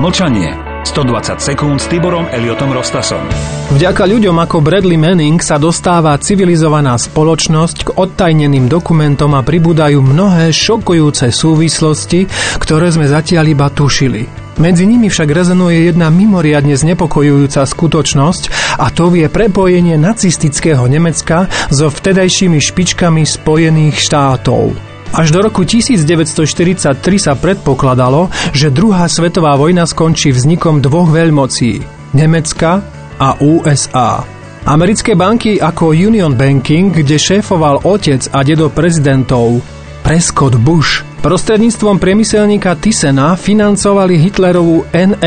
Mlčanie. 120 sekúnd s Tiborom Elliotom Rostasom. Vďaka ľuďom ako Bradley Manning sa dostáva civilizovaná spoločnosť k odtajneným dokumentom a pribúdajú mnohé šokujúce súvislosti, ktoré sme zatiaľ iba tušili. Medzi nimi však rezonuje jedna mimoriadne znepokojujúca skutočnosť a to je prepojenie nacistického Nemecka so vtedajšími špičkami Spojených štátov. Až do roku 1943 sa predpokladalo, že druhá svetová vojna skončí vznikom dvoch veľmocí – Nemecka a USA. Americké banky ako Union Banking, kde šéfoval otec a dedo prezidentov Prescott Bush, prostredníctvom priemyselníka Thysena financovali Hitlerovú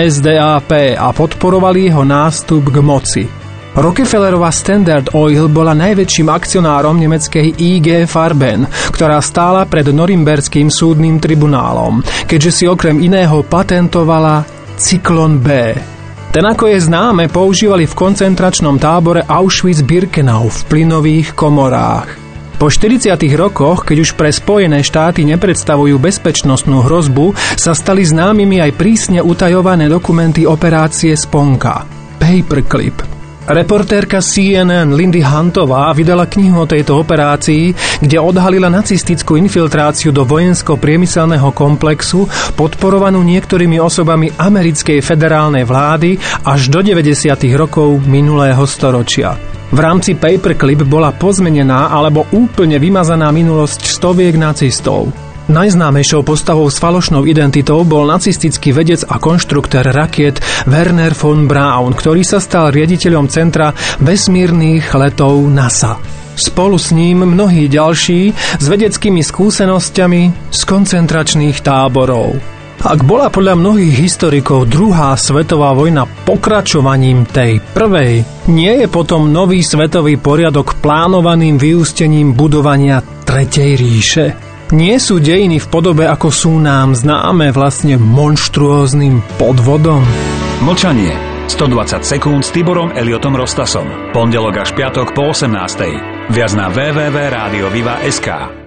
NSDAP a podporovali jeho nástup k moci. Rockefellerová Standard Oil bola najväčším akcionárom nemeckej IG Farben, ktorá stála pred Norimberským súdnym tribunálom, keďže si okrem iného patentovala Cyklon B. Ten, ako je známe, používali v koncentračnom tábore Auschwitz-Birkenau v plynových komorách. Po 40 rokoch, keď už pre Spojené štáty nepredstavujú bezpečnostnú hrozbu, sa stali známymi aj prísne utajované dokumenty operácie Sponka – Paperclip. Reportérka CNN Lindy Huntová vydala knihu o tejto operácii, kde odhalila nacistickú infiltráciu do vojensko-priemyselného komplexu podporovanú niektorými osobami americkej federálnej vlády až do 90. rokov minulého storočia. V rámci Paperclip bola pozmenená alebo úplne vymazaná minulosť stoviek nacistov. Najznámejšou postavou s falošnou identitou bol nacistický vedec a konštruktér rakiet Werner von Braun, ktorý sa stal riaditeľom Centra vesmírnych letov NASA. Spolu s ním mnohí ďalší s vedeckými skúsenosťami z koncentračných táborov. Ak bola podľa mnohých historikov druhá svetová vojna pokračovaním tej prvej, nie je potom nový svetový poriadok plánovaným vyústením budovania Tretej ríše? Nie sú dejiny v podobe, ako sú nám známe, vlastne monštruóznym podvodom? Mlčanie. 120 sekúnd s Tiborom Elliotom Rostasom. Pondelok až piatok po 18:00. Viac na www.radioviva.sk.